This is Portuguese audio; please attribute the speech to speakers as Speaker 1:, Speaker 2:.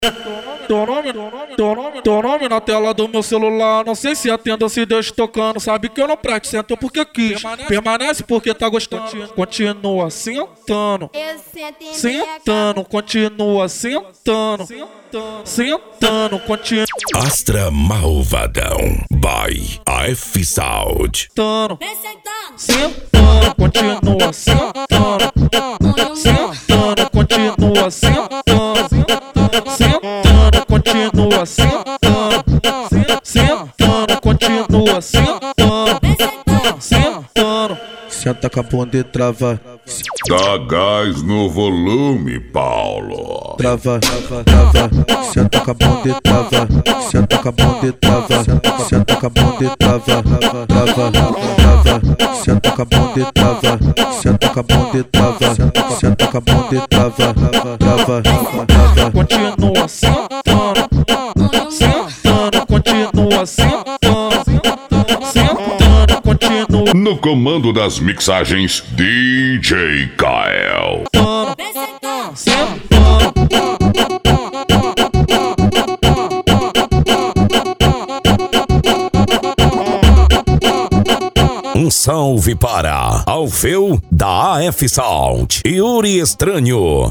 Speaker 1: Teu nome na tela do meu celular. Não sei se atendo ou se deixo tocando. Sabe que eu não presto, sentou porque quis. Permanece porque tá gostando. Continua sentando. Sentando, continua sentando. Sentando, continua.
Speaker 2: Astra Malvadão by AF Sound.
Speaker 1: Sentando, continua sentando. Sentando, continua sentando. Sentando, continua sentando. Sentando, continua sentando. Sentando. Senta com a bunda e trava.
Speaker 3: Dá gás no volume, Paulo.
Speaker 1: Trava, trava. Senta com a bunda e trava. Senta com a bunda e trava. Senta com a bunda e trava. Trava, trava. Senta com a bunda e trava. Senta com a bunda e trava. Senta com a bunda e trava. Trava, trava. Continua sentando. Sentando, continua sentando. Sentando, continua.
Speaker 3: No comando das mixagens, DJ Kael.
Speaker 2: Um salve para Alfeu da AF Sound, Yuri Estranho.